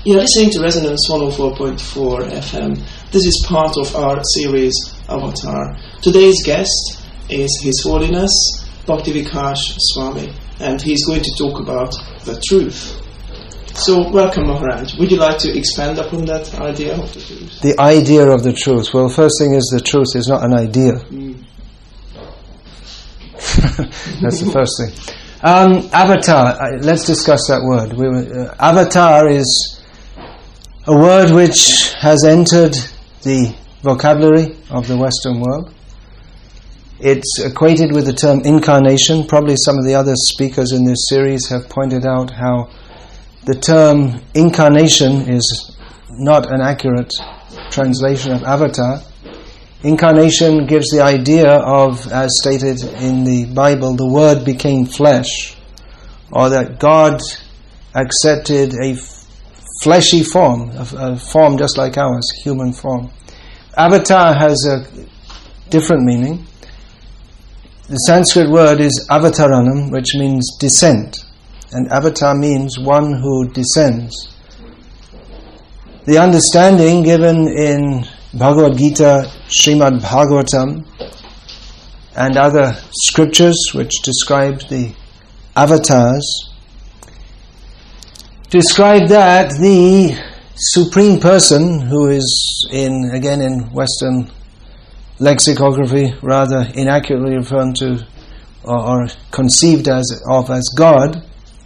You're listening to Resonance 104.4 FM. This is part of our series Avatar. Today's guest is His Holiness Bhaktivikash Swami, and he's going to talk about the truth. So, welcome Maharaj. Would you like to expand upon that idea of the truth? The idea of the truth. Well, first thing is the truth is not an idea. That's the first thing. Avatar, let's discuss that word. Avatar is a word which has entered the vocabulary of the Western world. It's equated with the term incarnation. Probably some of the other speakers in this series have pointed out how the term incarnation is not an accurate translation of avatar. Incarnation gives the idea of, as stated in the Bible, the Word became flesh, or that God accepted a fleshy form, a form just like ours, human form. Avatar has a different meaning. The Sanskrit word is avataranam, which means descent, and avatar means one who descends. The understanding given in Bhagavad Gita, Srimad Bhagavatam, and other scriptures which describe the avatars, describe that the Supreme Person, who is in Western lexicography rather inaccurately referred to or conceived as God,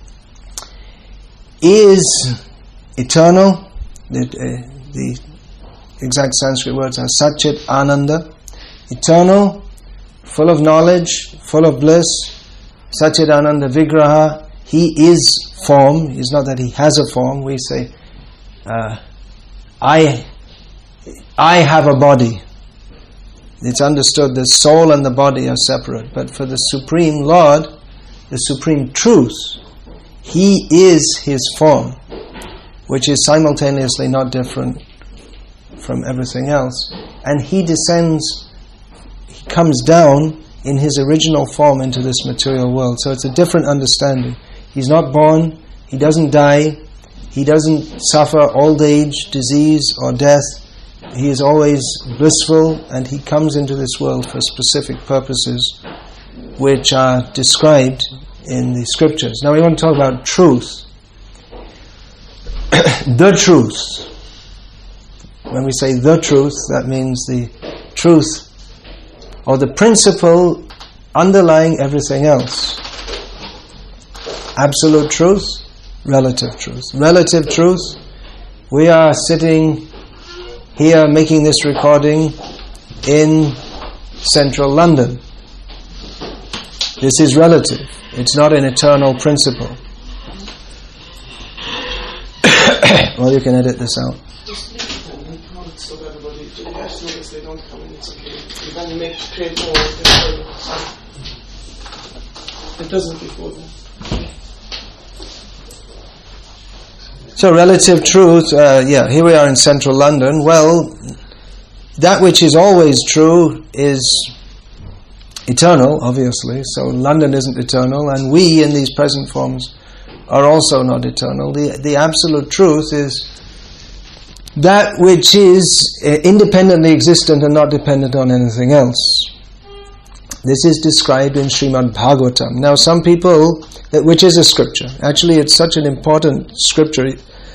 is eternal. The exact Sanskrit words are Satchit Ananda, eternal, full of knowledge, full of bliss. Satchit Ananda Vigraha, he is form. It's not that he has a form. We say, I have a body. It's understood the soul and the body are separate. But for the Supreme Lord, the Supreme Truth, he is his form, which is simultaneously not different from everything else. And he descends, he comes down in his original form into this material world. So it's a different understanding. He's not born, he doesn't die, he doesn't suffer old age, disease or death. He is always blissful, and he comes into this world for specific purposes which are described in the scriptures. Now we want to talk about truth. The truth. When we say the truth, that means the truth or the principle underlying everything else. Absolute truth, relative truth. Relative truth, we are sitting here making this recording in central London. This is relative. It's not an eternal principle. Well, you can edit this out. Stop everybody. As long as they don't come in, it's okay. When you create more, it doesn't before that. So relative truth, here we are in central London. Well, that which is always true is eternal, obviously. So London isn't eternal, and we in these present forms are also not eternal. The absolute truth is that which is independently existent and not dependent on anything else. This is described in Srimad Bhagavatam. Now some people, which is a scripture, actually it's such an important scripture.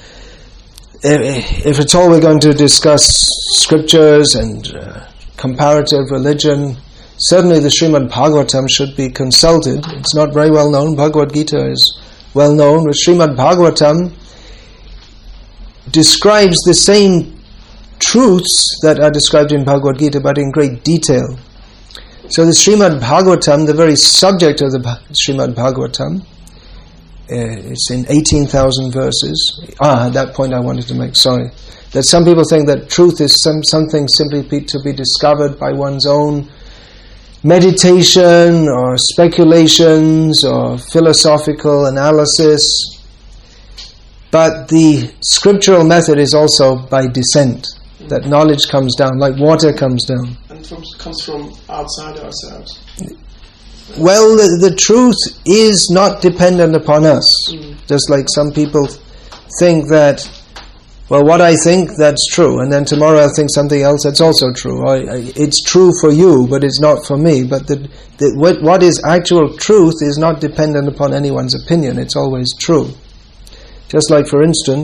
If at all we're going to discuss scriptures and comparative religion, certainly the Srimad Bhagavatam should be consulted. It's not very well known. Bhagavad Gita is well known, but Srimad Bhagavatam describes the same truths that are described in Bhagavad Gita, but in great detail. So the Srimad Bhagavatam, the very subject of the Srimad Bhagavatam, it's in 18,000 verses. At that point I wanted to make, that some people think that truth is something simply to be discovered by one's own meditation or speculations or philosophical analysis. But the scriptural method is also by descent, that knowledge comes down, like water comes down. And comes from outside ourselves. Well, the truth is not dependent upon us. Just like some people think that well, what I think, that's true, and then tomorrow I'll think something else that's also true. It's true for you, but it's not for me. But what is actual truth is not dependent upon anyone's opinion. It's always true. Just like, for instance,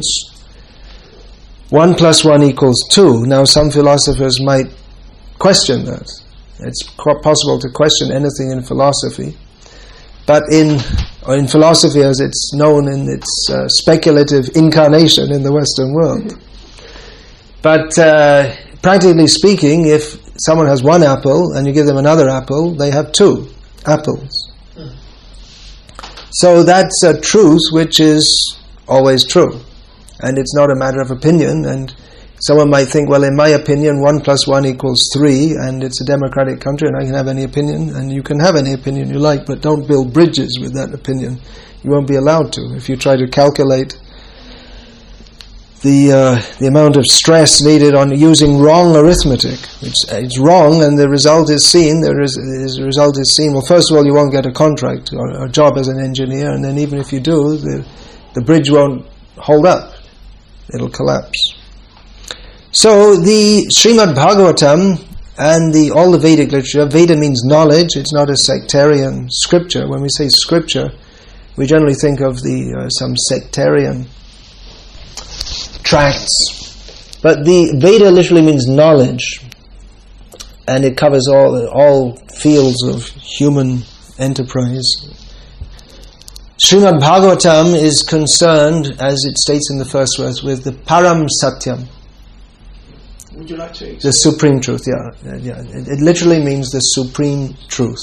1 + 1 = 2. Now, some philosophers might question that. It's possible to question anything in philosophy. But in philosophy as it's known in its speculative incarnation in the Western world. But practically speaking, if someone has 1 apple and you give them another apple, they have 2 apples. So that's a truth which is always true. And it's not a matter of opinion. And someone might think, well, in my opinion, 1 + 1 = 3, and it's a democratic country, and I can have any opinion, and you can have any opinion you like, but don't build bridges with that opinion. You won't be allowed to. If you try to calculate the amount of stress needed on using wrong arithmetic, it's wrong, and the result is seen. Well, first of all, you won't get a contract or a job as an engineer, and then even if you do, the bridge won't hold up. It'll collapse. So the Srimad Bhagavatam and all the Vedic literature, Veda means knowledge, it's not a sectarian scripture. When we say scripture, we generally think of some sectarian tracts. But the Veda literally means knowledge, and it covers all fields of human enterprise. Srimad Bhagavatam is concerned, as it states in the first verse, with the Param Satyam. Would you like to explain? The supreme truth, yeah. It literally means the supreme truth.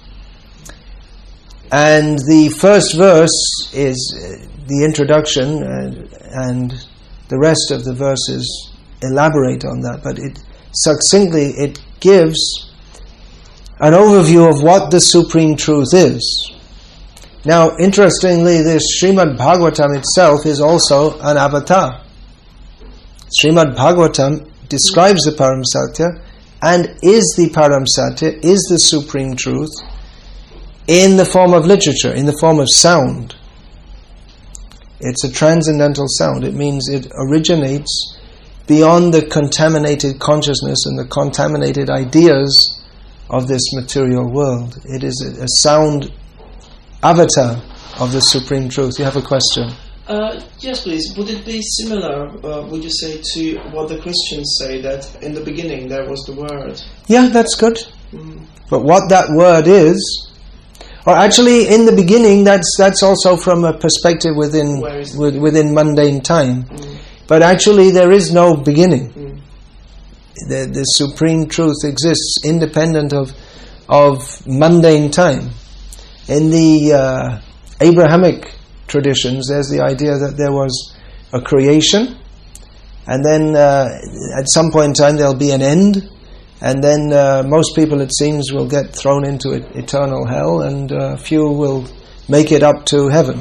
And the first verse is the introduction, and the rest of the verses elaborate on that. But succinctly, it gives an overview of what the supreme truth is. Now, interestingly, this Srimad Bhagavatam itself is also an avatar. Srimad Bhagavatam describes the Param Satya and is the Param Satya, is the supreme truth in the form of literature, in the form of sound. It's a transcendental sound. It means it originates beyond the contaminated consciousness and the contaminated ideas of this material world. It is a sound avatar of the supreme truth. You have a question? Yes, please. Would it be similar, would you say, to what the Christians say, that in the beginning there was the Word? Yeah, that's good. But what that Word is, or actually in the beginning, that's also from a perspective within mundane time. But actually there is no beginning. The supreme truth exists independent of mundane time. In the Abrahamic traditions, there's the idea that there was a creation, and then at some point in time there'll be an end, and then most people, it seems, will get thrown into eternal hell, and few will make it up to heaven.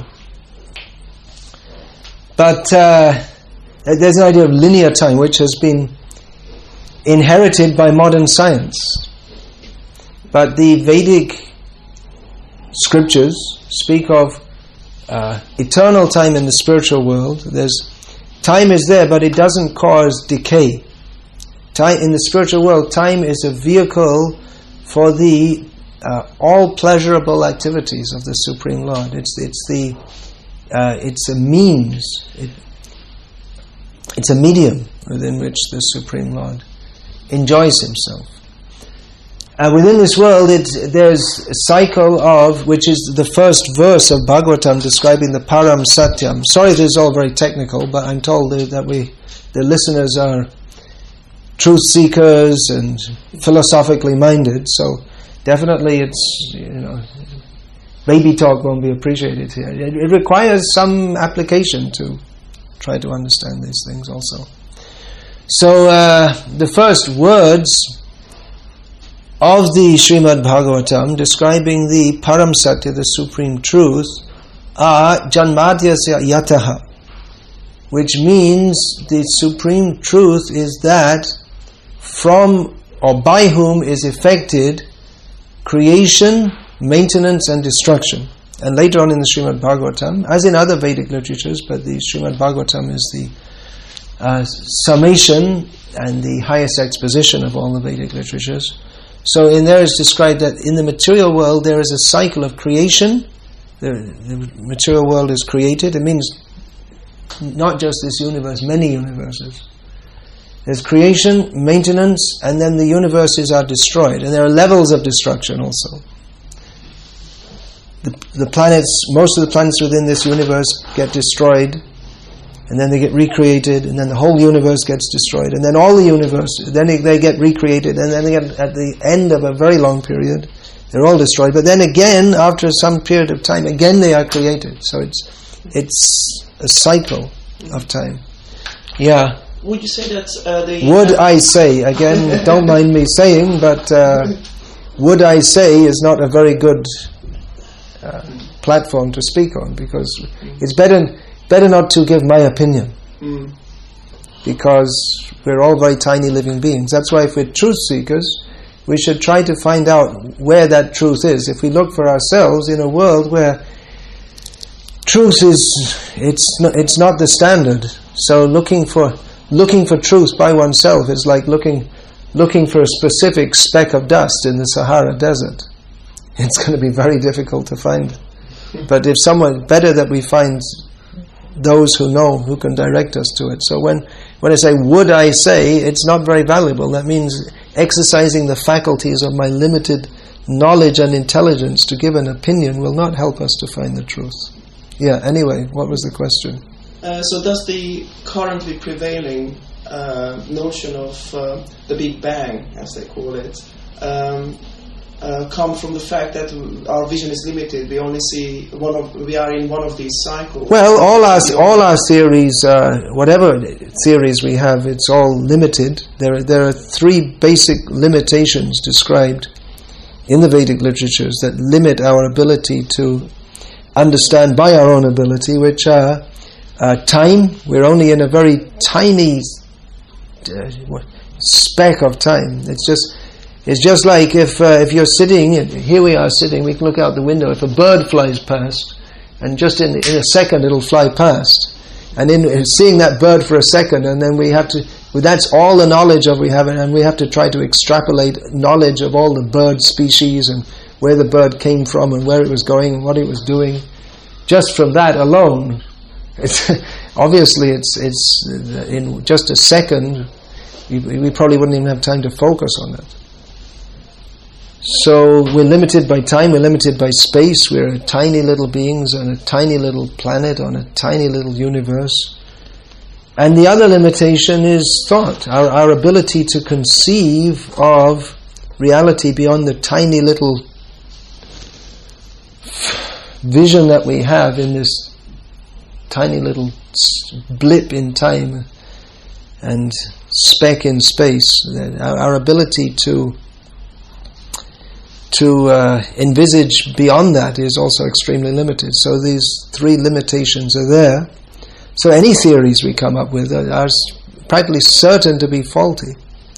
But there's an idea of linear time which has been inherited by modern science. But the Vedic scriptures speak of eternal time in the spiritual world. Time is there, but it doesn't cause decay. Time in the spiritual world, time is a vehicle for the all pleasurable activities of the Supreme Lord. It's a means. It's a medium within which the Supreme Lord enjoys Himself. Within this world, there's a cycle of, which is the first verse of Bhagavatam describing the Param Satyam. Sorry, this is all very technical, but I'm told that the listeners are truth seekers and philosophically minded, so definitely it's, baby talk won't be appreciated here. It requires some application to try to understand these things also. So the first words of the Srimad Bhagavatam describing the Param Satya, the Supreme Truth, are Janmadhyasya Yataha, which means the Supreme Truth is that from or by whom is effected creation, maintenance and destruction. And later on in the Srimad Bhagavatam, as in other Vedic literatures, but the Srimad Bhagavatam is summation and the highest exposition of all the Vedic literatures. So in there is described that in the material world there is a cycle of creation. The material world is created. It means not just this universe, many universes. There's creation, maintenance, and then the universes are destroyed. And there are levels of destruction also. The planets, most of the planets within this universe get destroyed, and then they get recreated, and then the whole universe gets destroyed, and then all the universe, then they get recreated, and then they get, at the end of a very long period, they're all destroyed. But then again, after some period of time, again they are created. So it's a cycle of time. Yeah. Would you say that I say, again, don't mind me saying, but would I say is not a very good platform to speak on, because it's better not to give my opinion, because we're all very tiny living beings. That's why if we're truth seekers, we should try to find out where that truth is. If we look for ourselves in a world where truth it's not the standard, so looking for truth by oneself is like looking for a specific speck of dust in the Sahara Desert. It's going to be very difficult to find. But if someone, better that we find those who know, who can direct us to it. So when I say, would I say, it's not very valuable. That means exercising the faculties of my limited knowledge and intelligence to give an opinion will not help us to find the truth. Yeah, anyway, what was the question? So does the currently prevailing notion of the Big Bang, as they call it, come from the fact that our vision is limited? We only see we are in one of these cycles. Well, all our theories, whatever theories we have, it's all limited. There are three basic limitations described in the Vedic literatures that limit our ability to understand by our own ability, which are time. We're only in a very tiny speck of time. It's just like if you're sitting, here we are sitting, we can look out the window. If a bird flies past, and just in a second it'll fly past, and in seeing that bird for a second, and then we have to, that's all the knowledge we have, and we have to try to extrapolate knowledge of all the bird species and where the bird came from and where it was going and what it was doing. Just from that alone, obviously it's in just a second, we probably wouldn't even have time to focus on it. So we're limited by time, we're limited by space, we're tiny little beings on a tiny little planet, on a tiny little universe. And the other limitation is thought, our ability to conceive of reality beyond the tiny little vision that we have in this tiny little blip in time and speck in space. Our ability to envisage beyond that is also extremely limited. So these three limitations are there. So any theories we come up with are practically certain to be faulty.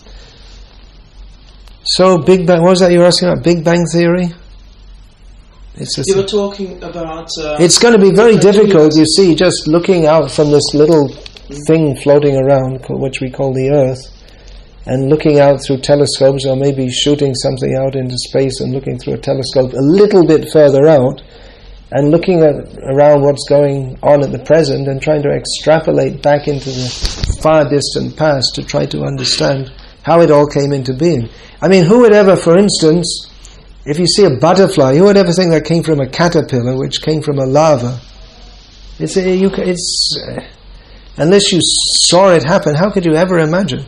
So Big Bang, what was that you were asking about? Big Bang theory? You were talking about... it's going to be very difficult, you see, just looking out from this little thing floating around, which we call the Earth, and looking out through telescopes, or maybe shooting something out into space and looking through a telescope a little bit further out, and looking around what's going on at the present and trying to extrapolate back into the far distant past to try to understand how it all came into being. I mean, who would ever, for instance, if you see a butterfly, who would ever think that came from a caterpillar, which came from a larva? Unless you saw it happen, how could you ever imagine?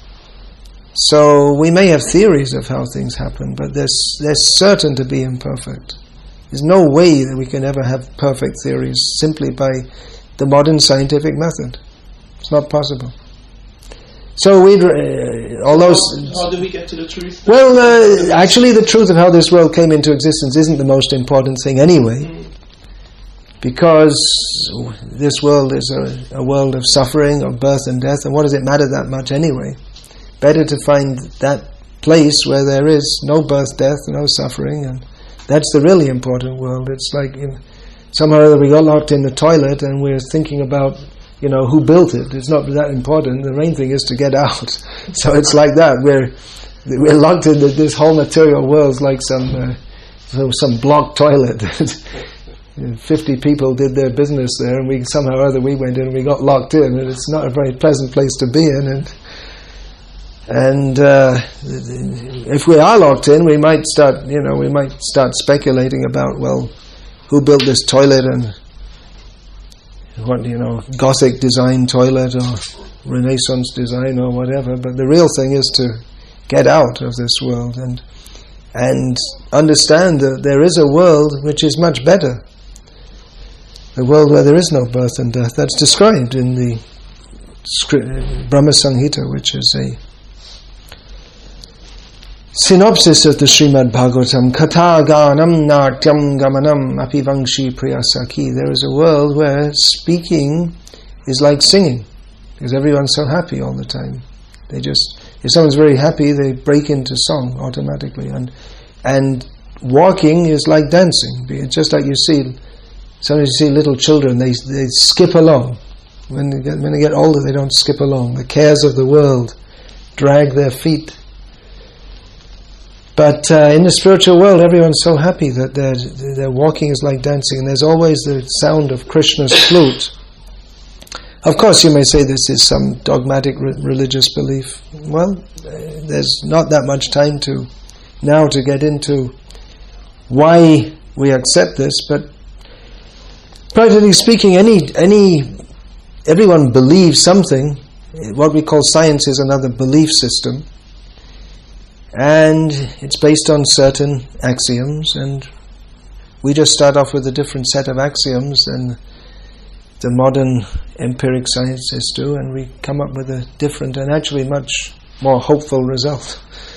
So we may have theories of how things happen, but they're certain to be imperfect. There's no way that we can ever have perfect theories simply by the modern scientific method. It's not possible. So although... How do we get to the truth? Well, actually the truth of how this world came into existence isn't the most important thing anyway. Because this world is a world of suffering, of birth and death, and what does it matter that much anyway? Better to find that place where there is no birth, death, no suffering, and that's the really important world. It's like somehow or other we got locked in the toilet and we're thinking about who built it. It's not that important. The main thing is to get out. So it's like that. We're locked in this whole material world, like some block toilet. 50 people did their business there, and we somehow or other we went in and we got locked in, and it's not a very pleasant place to be in. And if we are locked in, we might start speculating about, well, who built this toilet, and what, Gothic design toilet or Renaissance design or whatever. But the real thing is to get out of this world and understand that there is a world which is much better. A world where there is no birth and death. That's described in the Brahma Samhita, which is a synopsis of the Srimad Bhagavatam. Katha ganam natyam gamanam apivangshi priyasaki. There is a world where speaking is like singing, because everyone's so happy all the time. If someone's very happy, they break into song automatically. And walking is like dancing. It's just like sometimes you see little children, they skip along. When they get older, they don't skip along. The cares of the world drag their feet. But in the spiritual world, everyone's so happy that their walking is like dancing, and there's always the sound of Krishna's flute. Of course, you may say this is some dogmatic religious belief. Well, there's not that much time now to get into why we accept this, but practically speaking, everyone believes something. What we call science is another belief system. And it's based on certain axioms, and we just start off with a different set of axioms than the modern empiric scientists do, and we come up with a different and actually much more hopeful result.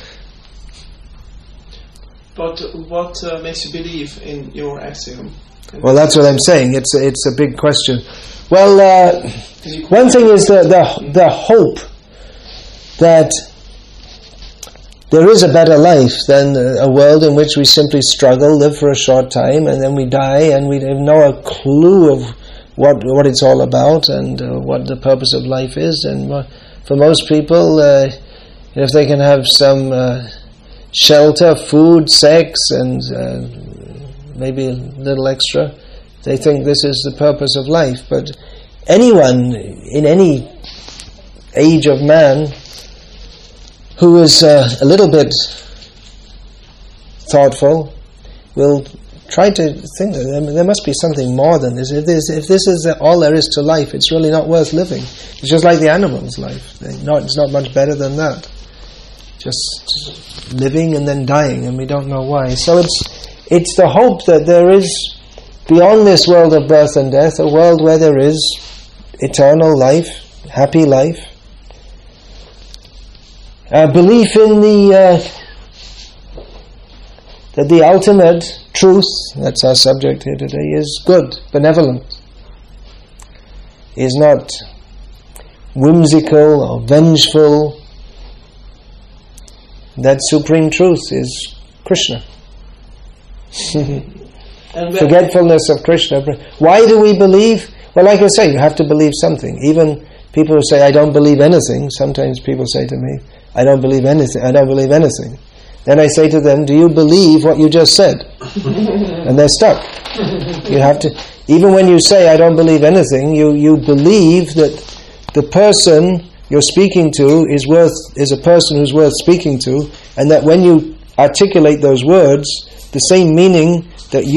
But what makes you believe in your axiom? Well, that's what I'm saying. It's a big question. Well, one thing is the hope that there is a better life than a world in which we simply struggle, live for a short time, and then we die, and we have no clue of what it's all about and what the purpose of life is. And for most people, if they can have some shelter, food, sex, and maybe a little extra, they think this is the purpose of life. But anyone in any age of man who is a little bit thoughtful will try to think that there must be something more than this. If this is all there is to life, it's really not worth living. It's just like the animal's life. It's not much better than that. Just living and then dying, and we don't know why. So it's the hope that there is, beyond this world of birth and death, a world where there is eternal life, happy life. Belief in that the ultimate truth, that's our subject here today, is good, benevolent. Is not whimsical or vengeful. That supreme truth is Krishna. Forgetfulness of Krishna. Why do we believe? Well, like I say, you have to believe something. Even people who say, I don't believe anything, sometimes people say to me, I don't believe anything. Then I say to them, do you believe what you just said? And they're stuck. You have to, even when you say, I don't believe anything, you believe that the person you're speaking to is a person who's worth speaking to, and that when you articulate those words, the same meaning that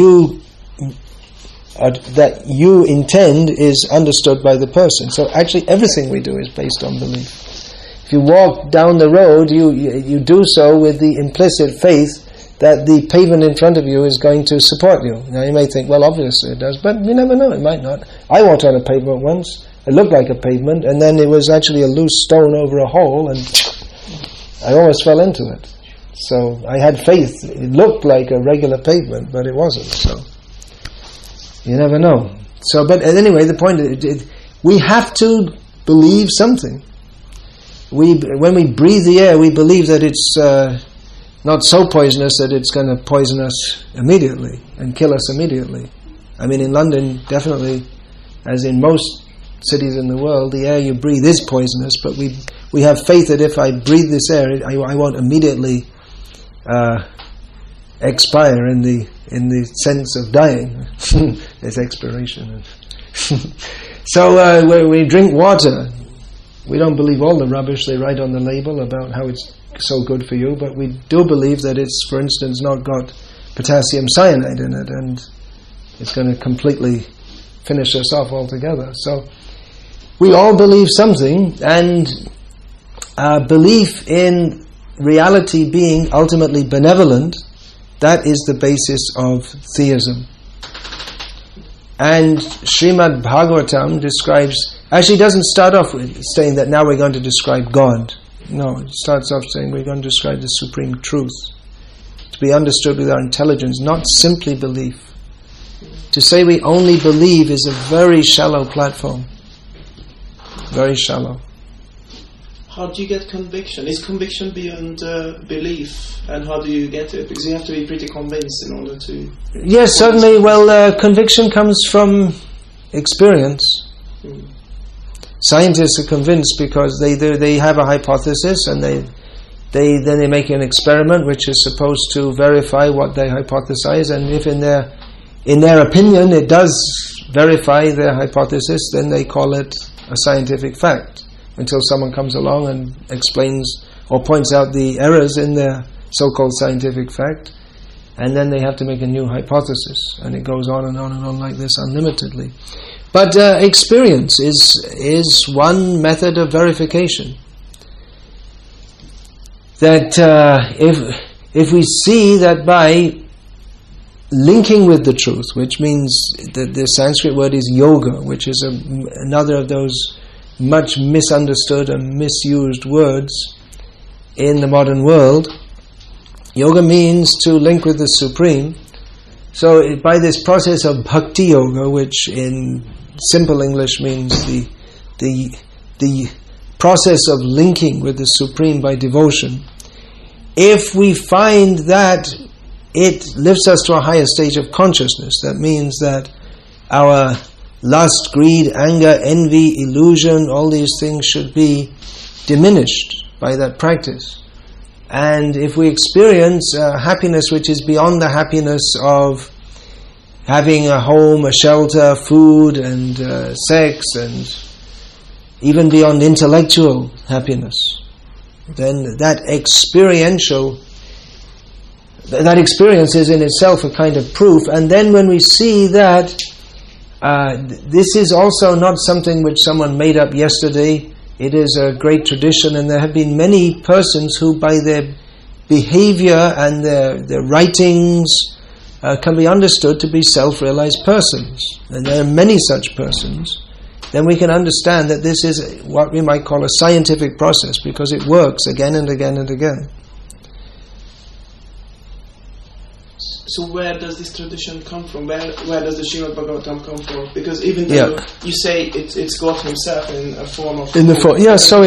you intend is understood by the person. So actually everything we do is based on belief. If you walk down the road, you do so with the implicit faith that the pavement in front of you is going to support you. Now you may think, well, obviously it does, but you never know, it might not. I walked on a pavement once. It looked like a pavement, and then it was actually a loose stone over a hole, and I almost fell into it. So I had faith. It looked like a regular pavement, but it wasn't. So you never know. So, but anyway, the point is, we have to believe something. When we breathe the air, we believe that it's not so poisonous that it's going to poison us immediately and kill us immediately. I mean, in London, definitely, as in most cities in the world, the air you breathe is poisonous, but we have faith that if I breathe this air, I won't immediately expire in the sense of dying. There's expiration. So when we drink water, we don't believe all the rubbish they write on the label about how it's so good for you, but we do believe that it's, for instance, not got potassium cyanide in it, and it's going to completely finish us off altogether. So we all believe something, and belief in reality being ultimately benevolent, that is the basis of theism. And Srimad Bhagavatam actually doesn't start off with saying that now we're going to describe God. No, it starts off saying we're going to describe the supreme truth, to be understood with our intelligence, not simply belief. To say we only believe is a very shallow platform. Very shallow. How do you get conviction? Is conviction beyond belief? And how do you get it? Because you have to be pretty convinced in order to... Yes, certainly. Well, conviction comes from experience. Scientists are convinced because they have a hypothesis, and then they make an experiment which is supposed to verify what they hypothesize, and if in their opinion it does verify their hypothesis, then they call it a scientific fact, until someone comes along and explains or points out the errors in their so-called scientific fact, and then they have to make a new hypothesis, and it goes on and on and on like this unlimitedly. But experience is one method of verification. That if we see that by linking with the truth, which means the Sanskrit word is yoga, which is another of those much misunderstood and misused words in the modern world. Yoga means to link with the Supreme. So by this process of bhakti yoga, which in simple English means the process of linking with the Supreme by devotion, if we find that it lifts us to a higher stage of consciousness, that means that our lust, greed, anger, envy, illusion, all these things should be diminished by that practice. And if we experience happiness which is beyond the happiness of having a home, a shelter, food and sex, and even beyond intellectual happiness, then that experience is in itself a kind of proof. And then when we see that this is also not something which someone made up yesterday, it is a great tradition, and there have been many persons who by their behavior and their writings can be understood to be self-realized persons, and there are many such persons, then we can understand that this is what we might call a scientific process, because it works again and again and again. So where does this tradition come from? Where does the Srimad Bhagavatam come from? Because even though you say it's God Himself in a form of... So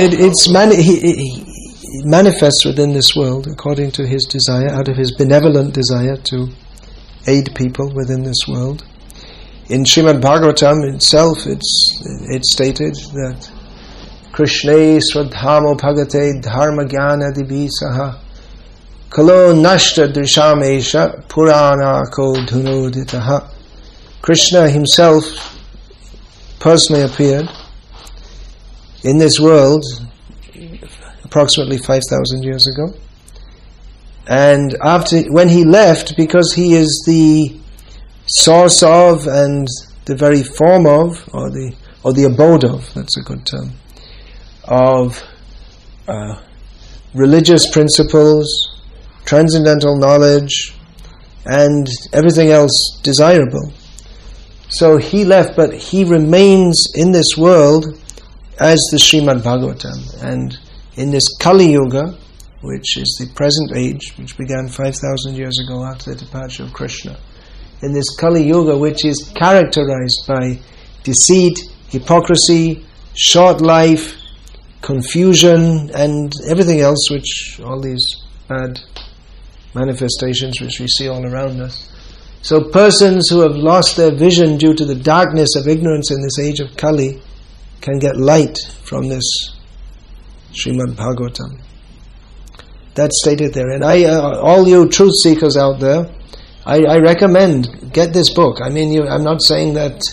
it manifests within this world according to His desire, out of His benevolent desire to aid people within this world. In Srimad Bhagavatam itself, it's stated that Krishne Swadhamo Bhagate Dharma Jnana Dibi Saha Kalo Nashta Drishamesha Purana Ko Dhunoditaha. Krishna himself personally appeared in this world approximately 5,000 years ago. And when he left, because he is the source of and the very form of, or the abode of, that's a good term, of religious principles, transcendental knowledge, and everything else desirable. So he left, but he remains in this world as the Srimad Bhagavatam. And in this Kali Yuga, which is the present age, which began 5,000 years ago after the departure of Krishna, in this Kali Yuga, which is characterized by deceit, hypocrisy, short life, confusion, and everything else, all these bad manifestations which we see all around us. So persons who have lost their vision due to the darkness of ignorance in this age of Kali, can get light from this Srimad Bhagavatam. That's stated there. And all you truth seekers out there, I recommend, get this book. I mean, I'm not saying that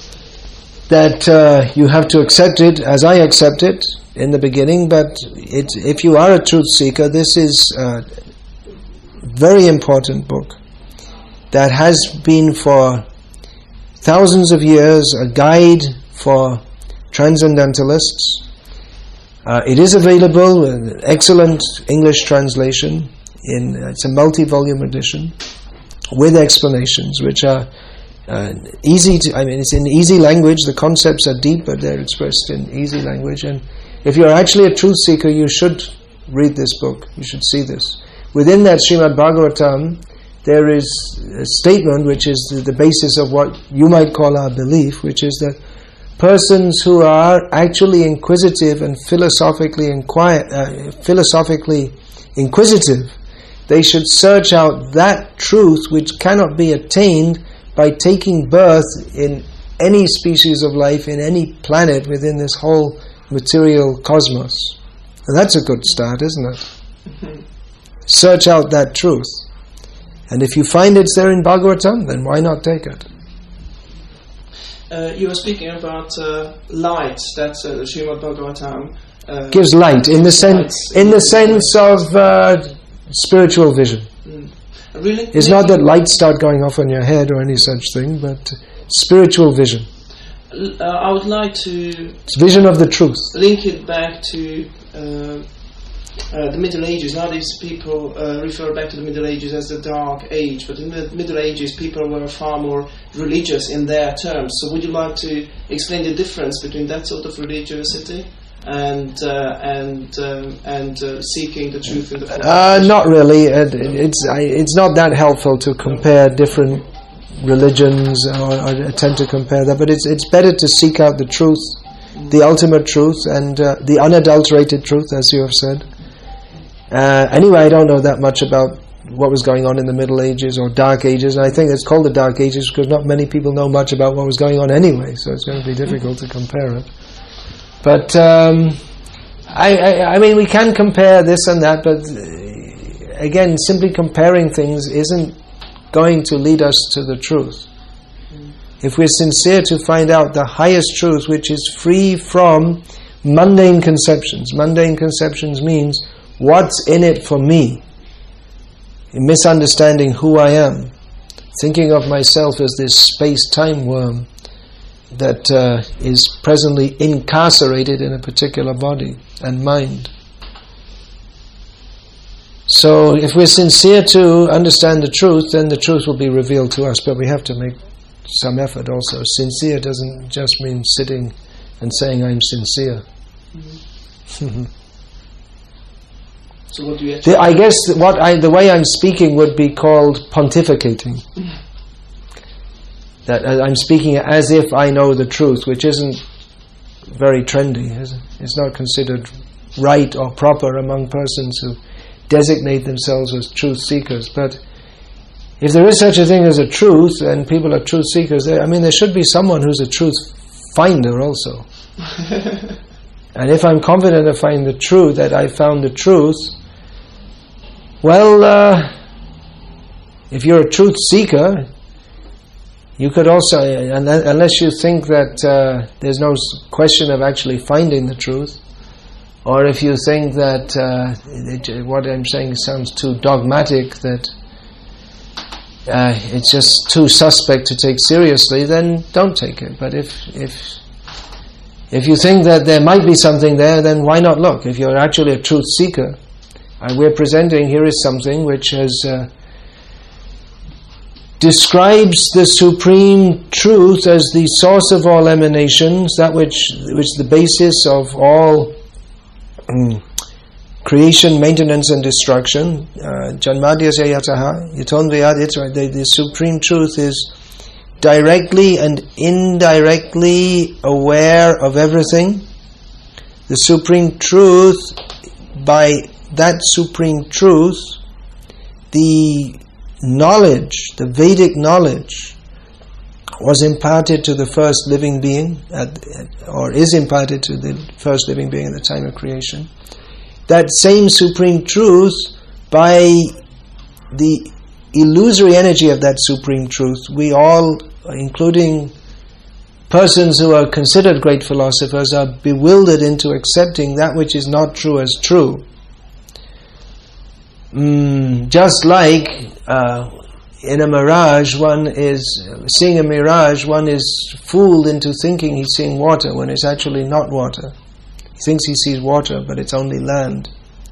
you have to accept it as I accept it in the beginning, but if you are a truth seeker, this is a very important book that has been for thousands of years a guide for transcendentalists. It is available with an excellent English translation. It's a multi-volume edition with explanations, which are easy to. I mean, it's in easy language. The concepts are deep, but they're expressed in easy language. And if you're actually a truth seeker, you should read this book. You should see this. Within that Srimad Bhagavatam, there is a statement which is the basis of what you might call our belief, which is that persons who are actually inquisitive and philosophically inquisitive, they should search out that truth which cannot be attained by taking birth in any species of life, in any planet within this whole material cosmos. And that's a good start, isn't it? Mm-hmm. Search out that truth. And if you find it's there in Bhagavatam, then why not take it? You were speaking about light. That's Srimad Bhagavatam gives light in the sense of spiritual vision. Really? It's not that lights start going off on your head or any such thing, but spiritual vision. I would like to... It's vision of the truth. Link it back to the Middle Ages. Nowadays people refer back to the Middle Ages as the Dark Age, but in the Middle Ages people were far more religious in their terms. So would you like to explain the difference between that sort of religiosity and seeking the truth in the form? Not really. It's not that helpful to compare different religions or attempt to compare that, but it's better to seek out the truth, the ultimate truth, and the unadulterated truth, as you have said. Anyway, I don't know that much about what was going on in the Middle Ages or Dark Ages, and I think it's called the Dark Ages because not many people know much about what was going on anyway, so it's going to be difficult to compare it. But I mean, we can compare this and that, but again, simply comparing things isn't going to lead us to the truth. If we're sincere to find out the highest truth, which is free from mundane conceptions. Mundane conceptions means what's in it for me? Misunderstanding who I am, thinking of myself as this space-time worm that is presently incarcerated in a particular body and mind. So if we're sincere to understand the truth, then the truth will be revealed to us, but we have to make some effort also. Sincere doesn't just mean sitting and saying I'm sincere. Mm-hmm. So what do you actually... I guess the way I'm speaking would be called pontificating. That I'm speaking as if I know the truth, which isn't very trendy, is it? It's not considered right or proper among persons who designate themselves as truth seekers. But if there is such a thing as a truth, and people are truth seekers, there should be someone who's a truth finder also. And if I'm confident of finding the truth, that I found the truth, well, if you're a truth seeker, you could also, unless you think that there's no question of actually finding the truth, or if you think that what I'm saying sounds too dogmatic, that it's just too suspect to take seriously, then don't take it. But if you think that there might be something there, then why not look? If you're actually a truth seeker, we're presenting here is something which has describes the supreme truth as the source of all emanations, that which the basis of all creation, maintenance and destruction. Janmadyasya yataha yatonvayad, it's right, the supreme truth is directly and indirectly aware of everything. The supreme truth, by that supreme truth, the knowledge, the Vedic knowledge, was imparted to the first living being, or is imparted to the first living being at the time of creation. That same supreme truth, by the illusory energy of that supreme truth, we all, including persons who are considered great philosophers, are bewildered into accepting that which is not true as true. Just like in a mirage, one is seeing a mirage, one is fooled into thinking he's seeing water when it's actually not water. He thinks he sees water, but it's only land.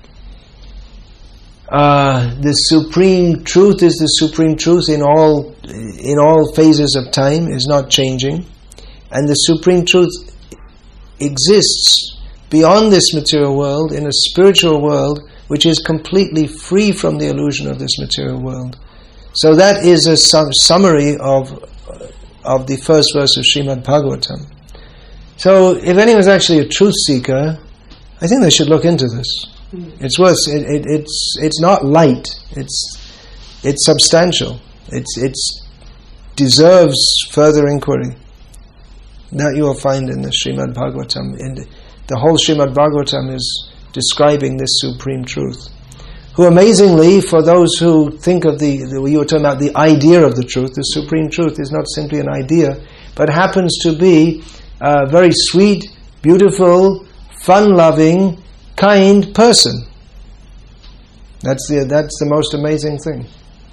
The supreme truth is the supreme truth in all phases of time, is not changing, and the supreme truth exists beyond this material world in a spiritual world which is completely free from the illusion of this material world. So that is a summary of the first verse of Srimad Bhagavatam. So if anyone's actually a truth seeker, I think they should look into this. It's worth. It's not light. It's substantial. It deserves further inquiry. That you will find in the Srimad Bhagavatam. The whole Srimad Bhagavatam is describing this supreme truth. Who amazingly, for those who think of you were talking about the idea of the truth, the supreme truth is not simply an idea, but happens to be a very sweet, beautiful, fun-loving, kind person. That's the most amazing thing.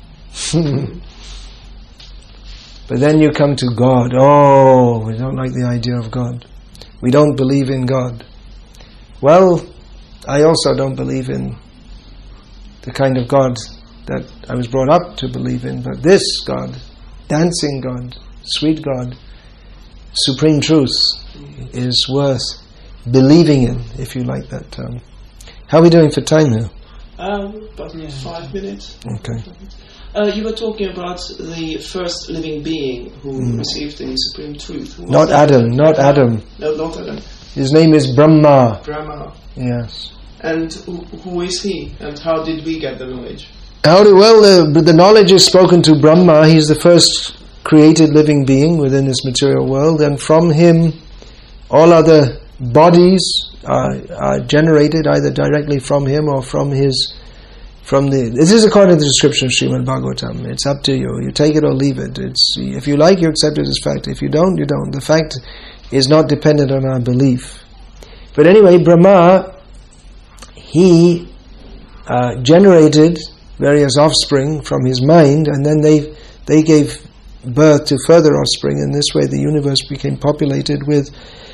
But then you come to God. Oh, we don't like the idea of God. We don't believe in God. Well, I also don't believe in the kind of God that I was brought up to believe in, but this God, dancing God, sweet God, supreme truth, is worth believing in, if you like that term. How are we doing for time now? About 5 minutes. Okay. You were talking about the first living being who received the supreme truth. Not Adam. No, not Adam. His name is Brahma. Brahma. Yes. And who is he? And how did we get the knowledge? The knowledge is spoken to Brahma. He's the first created living being within this material world, and from him all other bodies are generated either directly from him or this is according to the description of Srimad Bhagavatam. It's up to you. You take it or leave it. If you like, you accept it as fact. If you don't, you don't. The fact is not dependent on our belief. But anyway, Brahma, he generated various offspring from his mind, and then they gave birth to further offspring. In this way, the universe became populated with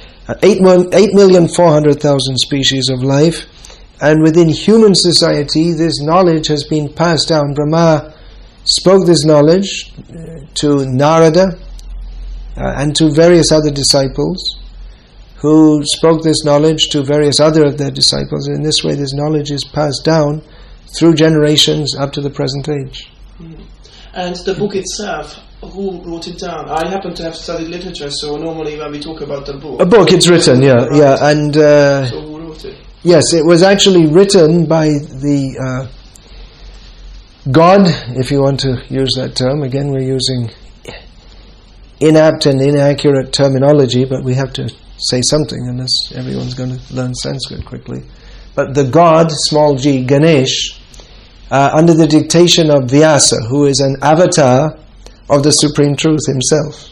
8,400,000 species of life. And within human society, this knowledge has been passed down. Brahma spoke this knowledge to Narada and to various other disciples, who spoke this knowledge to various other of their disciples. And in this way, this knowledge is passed down through generations up to the present age. And the book itself, who wrote it down? I happen to have studied literature, so normally when we talk about the book... A book, it's written, yeah. And so who wrote it? Yes, it was actually written by the God, if you want to use that term. Again, we're using inapt and inaccurate terminology, but we have to say something, unless everyone's going to learn Sanskrit quickly. But the God, small g, Ganesh, under the dictation of Vyasa, who is an avatar of the Supreme Truth himself.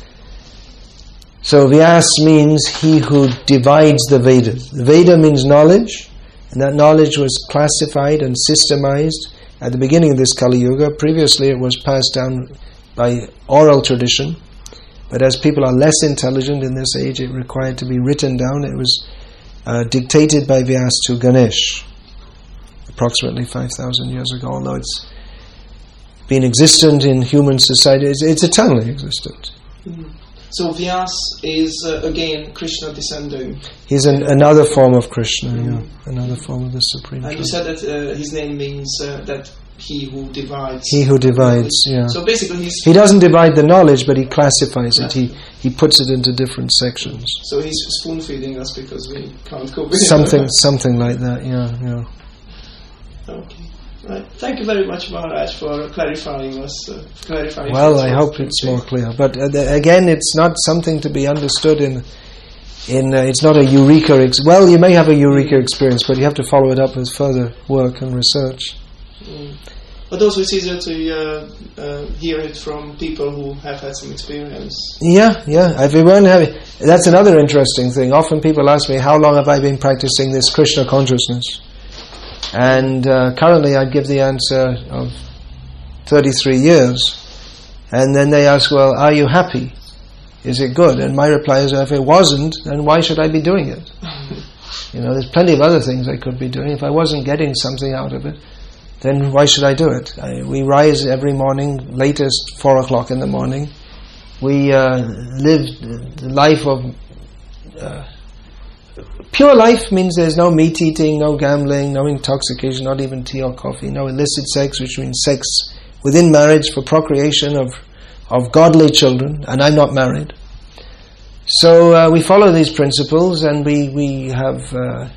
So Vyas means he who divides the Vedas. The Veda means knowledge, and that knowledge was classified and systemized at the beginning of this Kali Yuga. Previously it was passed down by oral tradition, but as people are less intelligent in this age, it required to be written down. It was dictated by Vyas to Ganesh, approximately 5,000 years ago, although it's been existent in human society. It's eternally existent. So Vyas is again Krishna descending. He's another form of Krishna, another form of the Supreme Truth. And you said that his name means that he who divides. He who divides, yeah. So basically he doesn't divide the knowledge, but he classifies it. He puts it into different sections. So he's spoon feeding us because we can't cope with something like that, yeah. Right. Thank you very much, Maharaj, for clarifying us. Well, I hope it's more clear. But again, it's not something to be understood in it's not a eureka. Well, you may have a eureka experience, but you have to follow it up with further work and research. But also it's easier to hear it from people who have had some experience. Yeah. If we weren't having, that's another interesting thing. Often people ask me, how long have I been practicing this Krishna consciousness? And currently I'd give the answer of 33 years. And then they ask, well, are you happy? Is it good? And my reply is, if it wasn't, then why should I be doing it? There's plenty of other things I could be doing. If I wasn't getting something out of it, then why should I do it? We rise every morning, latest 4 o'clock in the morning. We live the life of... pure life means there's no meat eating, no gambling, no intoxication, not even tea or coffee, no illicit sex, which means sex within marriage for procreation of godly children, and I'm not married. So we follow these principles, and we have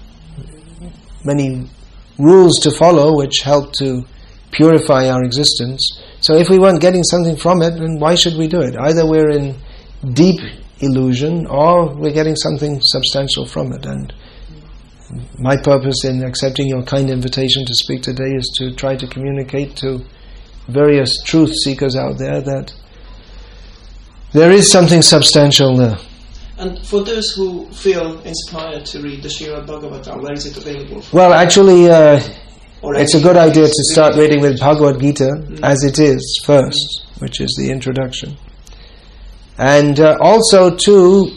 many rules to follow which help to purify our existence. So if we weren't getting something from it, then why should we do it? Either we're in deep illusion or we're getting something substantial from it. And my purpose in accepting your kind invitation to speak today is to try to communicate to various truth seekers out there that there is something substantial there. And for those who feel inspired to read the Srimad Bhagavatam, where is it available? Well, actually, it's a good idea to start reading with Bhagavad Gita as it is first, which is the introduction. And also to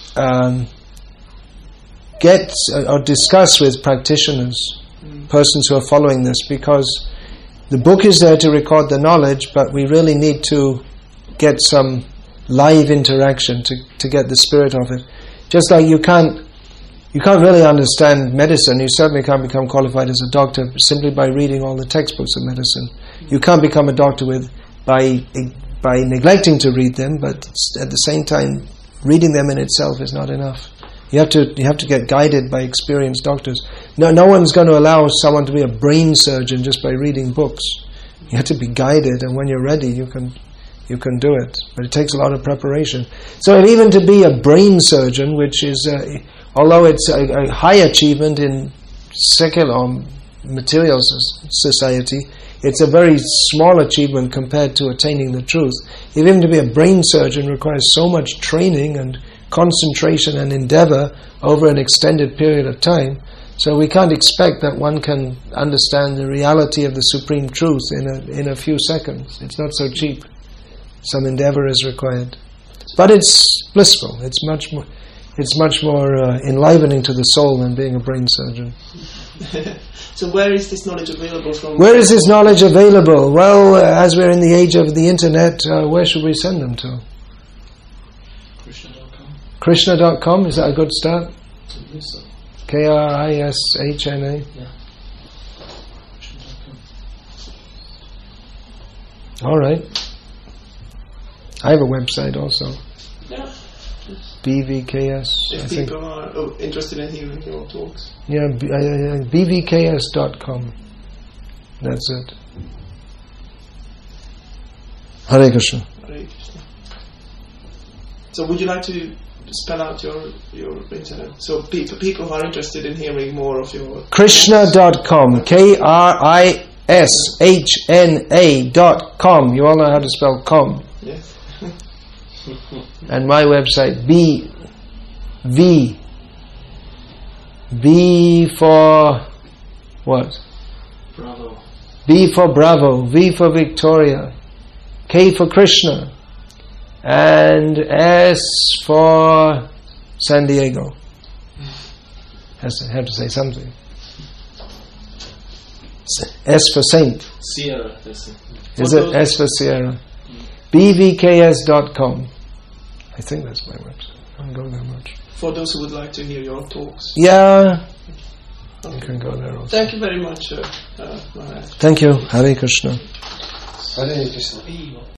get or discuss with practitioners, persons who are following this, because the book is there to record the knowledge, but we really need to get some live interaction to get the spirit of it. Just like you can't really understand medicine, you certainly can't become qualified as a doctor simply by reading all the textbooks of medicine. You can't become a doctor by neglecting to read them, but at the same time, reading them in itself is not enough. You have to get guided by experienced doctors. No one's going to allow someone to be a brain surgeon just by reading books. You have to be guided, and when you're ready, you can do it. But it takes a lot of preparation. So even to be a brain surgeon, which is, although it's a high achievement in secular or material society, it's a very small achievement compared to attaining the truth. Even to be a brain surgeon requires so much training and concentration and endeavor over an extended period of time. So we can't expect that one can understand the reality of the supreme truth in a few seconds. It's not so cheap. Some endeavor is required, but it's blissful. It's much more enlivening to the soul than being a brain surgeon. So where is this knowledge available from? Where is this knowledge available? Well, as we're in the age of the internet, where should we send them to? Krishna.com. Krishna.com, is that a good start? Yes, sir. Krishna. Yeah. All right. I have a website also. Yeah. BVKS. If people are interested in hearing your talks. Yeah, bvks.com. That's it. Hare Krishna. Hare Krishna. So would you like to spell out your internet? So people who are interested in hearing more of your... Krishna.com. KRISHNA.com. You all know how to spell com. Yes. And my website, B for what? Bravo. B for Bravo, V for Victoria, K for Krishna, and S for San Diego. Have to say something. S for Saint. Sierra. Is it S for Sierra? bvks.com. I think that's my website. I don't go there much. For those who would like to hear your talks. Yeah. Okay. You can go there also. Thank you very much, Maharaj. Thank you. Hare Krishna. Hare Krishna.